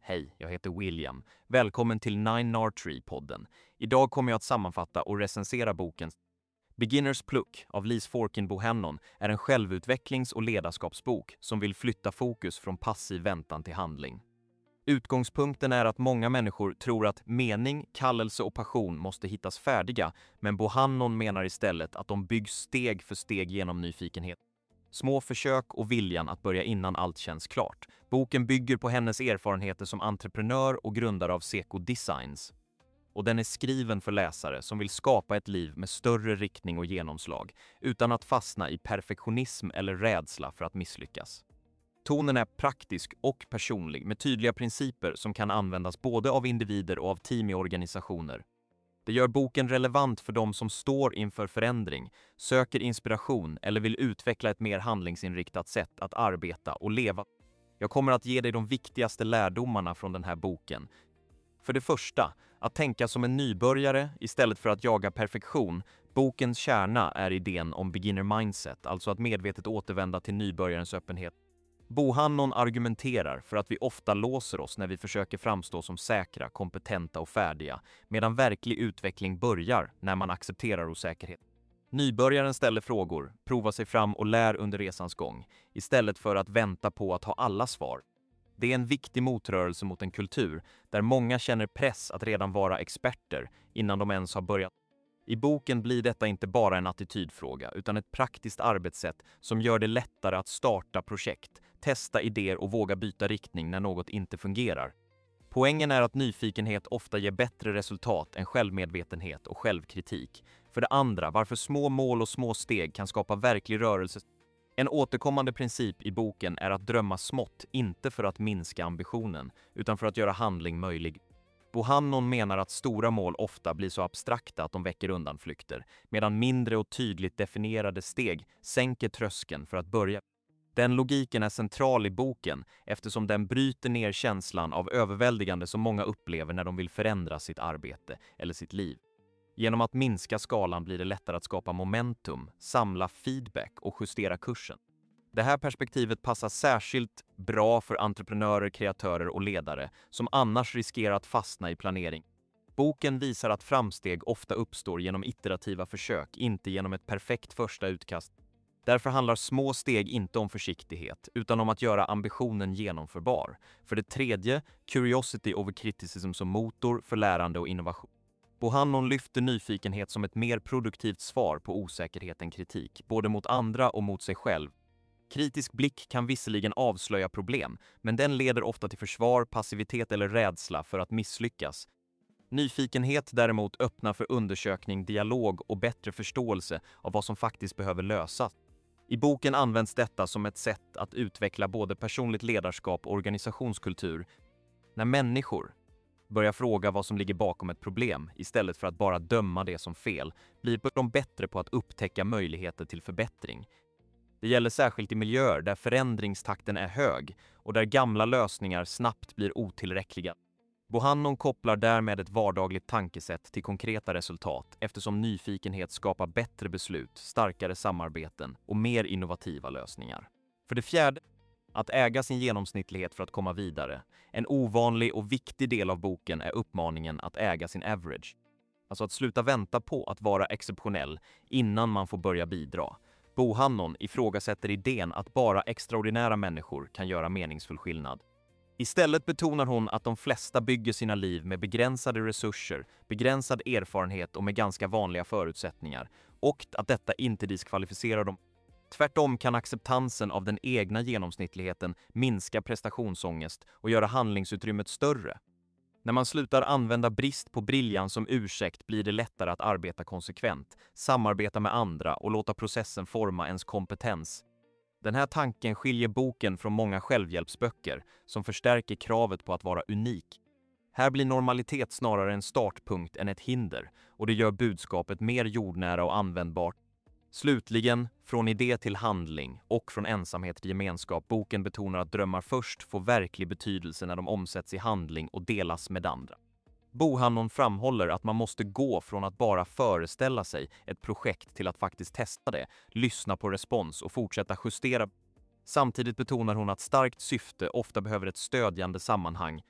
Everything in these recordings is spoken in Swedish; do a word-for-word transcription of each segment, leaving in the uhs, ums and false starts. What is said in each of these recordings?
Hej, jag heter William. Välkommen till Nine Nard Tree-podden. Idag kommer jag att sammanfatta och recensera boken Beginner's Pluck av Lise Forkin Bohannon är en självutvecklings- och ledarskapsbok som vill flytta fokus från passiv väntan till handling. Utgångspunkten är att många människor tror att mening, kallelse och passion måste hittas färdiga, men Bohannon menar istället att de byggs steg för steg genom nyfikenhet. Små försök och viljan att börja innan allt känns klart. Boken bygger på hennes erfarenheter som entreprenör och grundare av Seco Designs. Och den är skriven för läsare som vill skapa ett liv med större riktning och genomslag, utan att fastna i perfektionism eller rädsla för att misslyckas. Tonen är praktisk och personlig med tydliga principer som kan användas både av individer och av team i organisationer. Det gör boken relevant för de som står inför förändring, söker inspiration eller vill utveckla ett mer handlingsinriktat sätt att arbeta och leva. Jag kommer att ge dig de viktigaste lärdomarna från den här boken. För det första, att tänka som en nybörjare istället för att jaga perfektion. Bokens kärna är idén om beginner mindset, alltså att medvetet återvända till nybörjarens öppenhet. Bohannon argumenterar för att vi ofta låser oss när vi försöker framstå som säkra, kompetenta och färdiga, medan verklig utveckling börjar när man accepterar osäkerhet. Nybörjaren ställer frågor, provar sig fram och lär under resans gång, istället för att vänta på att ha alla svar. Det är en viktig motrörelse mot en kultur där många känner press att redan vara experter innan de ens har börjat. I boken blir detta inte bara en attitydfråga utan ett praktiskt arbetssätt som gör det lättare att starta projekt, testa idéer och våga byta riktning när något inte fungerar. Poängen är att nyfikenhet ofta ger bättre resultat än självmedvetenhet och självkritik. För det andra, varför små mål och små steg kan skapa verklig rörelse. En återkommande princip i boken är att drömma smått, inte för att minska ambitionen, utan för att göra handling möjlig. Bohannon menar att stora mål ofta blir så abstrakta att de väcker undanflykter, medan mindre och tydligt definierade steg sänker tröskeln för att börja. Den logiken är central i boken eftersom den bryter ner känslan av överväldigande som många upplever när de vill förändra sitt arbete eller sitt liv. Genom att minska skalan blir det lättare att skapa momentum, samla feedback och justera kursen. Det här perspektivet passar särskilt bra för entreprenörer, kreatörer och ledare som annars riskerar att fastna i planering. Boken visar att framsteg ofta uppstår genom iterativa försök, inte genom ett perfekt första utkast. Därför handlar små steg inte om försiktighet, utan om att göra ambitionen genomförbar. För det tredje, curiosity over criticism som motor för lärande och innovation. Bohannon lyfter nyfikenhet som ett mer produktivt svar på osäkerhet än kritik, både mot andra och mot sig själv. Kritisk blick kan visserligen avslöja problem, men den leder ofta till försvar, passivitet eller rädsla för att misslyckas. Nyfikenhet däremot öppnar för undersökning, dialog och bättre förståelse av vad som faktiskt behöver lösas. I boken används detta som ett sätt att utveckla både personligt ledarskap och organisationskultur. När människor börjar fråga vad som ligger bakom ett problem istället för att bara döma det som fel, blir de bättre på att upptäcka möjligheter till förbättring. Det gäller särskilt i miljöer där förändringstakten är hög och där gamla lösningar snabbt blir otillräckliga. Bohannon kopplar därmed ett vardagligt tankesätt till konkreta resultat eftersom nyfikenhet skapar bättre beslut, starkare samarbeten och mer innovativa lösningar. För det fjärde, att äga sin genomsnittlighet för att komma vidare. En ovanlig och viktig del av boken är uppmaningen att äga sin average. Alltså att sluta vänta på att vara exceptionell innan man får börja bidra. Bohannon ifrågasätter idén att bara extraordinära människor kan göra meningsfull skillnad. Istället betonar hon att de flesta bygger sina liv med begränsade resurser, begränsad erfarenhet och med ganska vanliga förutsättningar, och att detta inte diskvalificerar dem. Tvärtom kan acceptansen av den egna genomsnittligheten minska prestationsångest och göra handlingsutrymmet större. När man slutar använda brist på briljans som ursäkt blir det lättare att arbeta konsekvent, samarbeta med andra och låta processen forma ens kompetens. Den här tanken skiljer boken från många självhjälpsböcker som förstärker kravet på att vara unik. Här blir normalitet snarare en startpunkt än ett hinder, och det gör budskapet mer jordnära och användbart. Slutligen, från idé till handling och från ensamhet till gemenskap. Boken betonar att drömmar först får verklig betydelse när de omsätts i handling och delas med andra. Bohannon framhåller att man måste gå från att bara föreställa sig ett projekt till att faktiskt testa det, lyssna på respons och fortsätta justera. Samtidigt betonar hon att starkt syfte ofta behöver ett stödjande sammanhang.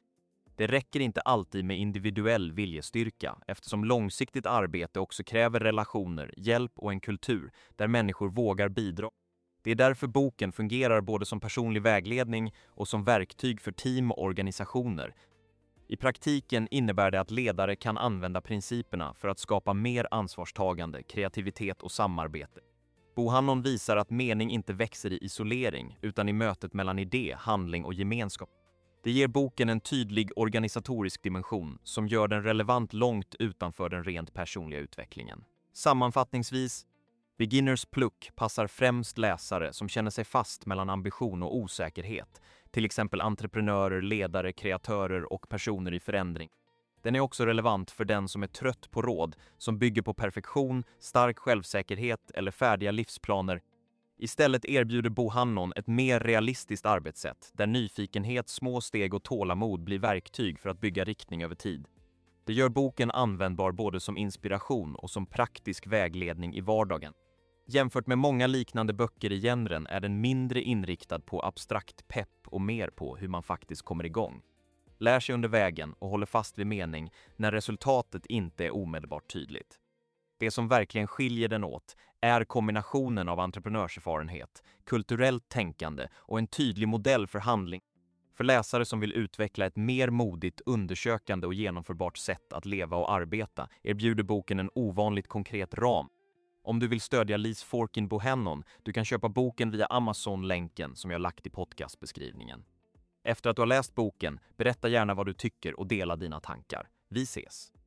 Det räcker inte alltid med individuell viljestyrka eftersom långsiktigt arbete också kräver relationer, hjälp och en kultur där människor vågar bidra. Det är därför boken fungerar både som personlig vägledning och som verktyg för team och organisationer. I praktiken innebär det att ledare kan använda principerna för att skapa mer ansvarstagande, kreativitet och samarbete. Bohannon visar att mening inte växer i isolering utan i mötet mellan idé, handling och gemenskap. Det ger boken en tydlig organisatorisk dimension som gör den relevant långt utanför den rent personliga utvecklingen. Sammanfattningsvis, Beginners Pluck passar främst läsare som känner sig fast mellan ambition och osäkerhet, till exempel entreprenörer, ledare, kreatörer och personer i förändring. Den är också relevant för den som är trött på råd som bygger på perfektion, stark självsäkerhet eller färdiga livsplaner. Istället erbjuder Bohannon ett mer realistiskt arbetssätt där nyfikenhet, små steg och tålamod blir verktyg för att bygga riktning över tid. Det gör boken användbar både som inspiration och som praktisk vägledning i vardagen. Jämfört med många liknande böcker i genren är den mindre inriktad på abstrakt pepp och mer på hur man faktiskt kommer igång. Lär sig under vägen och håller fast vid mening när resultatet inte är omedelbart tydligt. Det som verkligen skiljer den åt är kombinationen av entreprenörserfarenhet, kulturellt tänkande och en tydlig modell för handling. För läsare som vill utveckla ett mer modigt, undersökande och genomförbart sätt att leva och arbeta erbjuder boken en ovanligt konkret ram. Om du vill stödja Lise Forkin Bohannon, du kan köpa boken via Amazon-länken som jag lagt i podcastbeskrivningen. Efter att du har läst boken, berätta gärna vad du tycker och dela dina tankar. Vi ses!